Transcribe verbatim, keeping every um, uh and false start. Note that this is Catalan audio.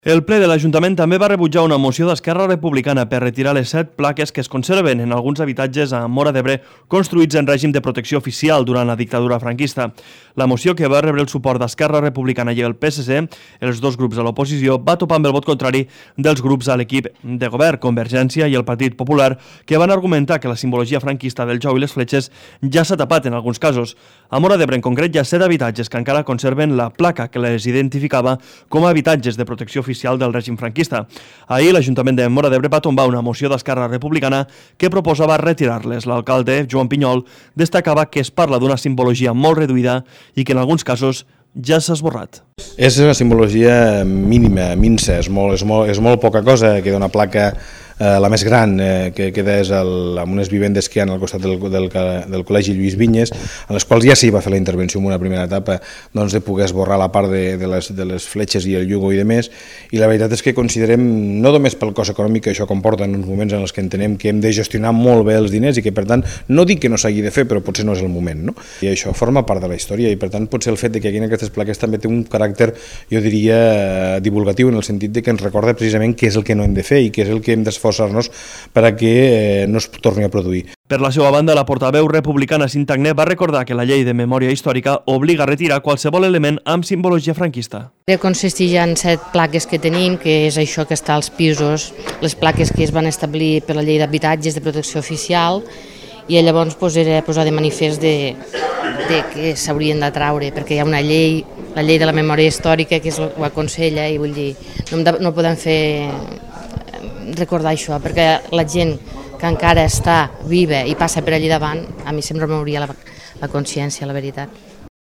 El ple de l'Ajuntament també va rebutjar una moció d'Esquerra Republicana per retirar les set plaques que es conserven en alguns habitatges a Móra d'Ebre construïts en règim de protecció oficial durant la dictadura franquista. La moció, que va rebre el suport d'Esquerra Republicana i el P S C, els dos grups a l'oposició, va topar amb el vot contrari dels grups a l'equip de govern, Convergència i el Partit Popular, que van argumentar que la simbologia franquista del jou i les fletxes ja s'ha tapat en alguns casos. A Móra d'Ebre, en concret, hi ha set habitatges que encara conserven la placa que les identificava com a habitatges de protecció oficial oficial del règim franquista. Ahir l'Ajuntament de Móra d'Ebre va tombar una moció d'Esquerra Republicana que proposava retirar-les. L'alcalde, Joan Pinyol, destacava que es parla d'una simbologia molt reduïda i que en alguns casos ja s'ha esborrat. És una simbologia mínima, minsa, és molt, és molt, és molt poca cosa. Queda una placa, eh, la més gran, eh, que queda és el, amb unes vivendes que hi ha al costat del, del, del Col·legi Lluís Vinyes, en les quals ja s'hi va fer la intervenció en una primera etapa, doncs, de poder esborrar la part de, de, les, de les fletxes i el yugo i de més, i la veritat és que considerem, no només pel cost econòmic que això comporta en uns moments en els que entenem que hem de gestionar molt bé els diners i que, per tant, no dic que no s'hagi de fer, però potser no és el moment, no? I això forma part de la història i, per tant, potser el fet de que aquí en aquestes plaques també té un caràcter, jo diria, divulgatiu, en el sentit de que ens recorda precisament què és el que no hem de fer i què és el que hem d'esforçar-nos per a que eh, no es torni a produir. Per la seva banda, la portaveu republicana Cinta Agné va recordar que la llei de memòria històrica obliga a retirar qualsevol element amb simbologia franquista. Consisteix en set plaques que tenim, que és això que està als pisos, les plaques que es van establir per la llei d'habitatges de protecció oficial, i llavors pues, era posar de manifest de, de que s'haurien de traure, perquè hi ha una llei, la llei de la memòria històrica, que és, ho aconsella, i vull dir, no, de, no podem fer recordar això, perquè la gent que encara està viva i passa per allí davant, a mi sempre m'hauria la, la consciència, la veritat.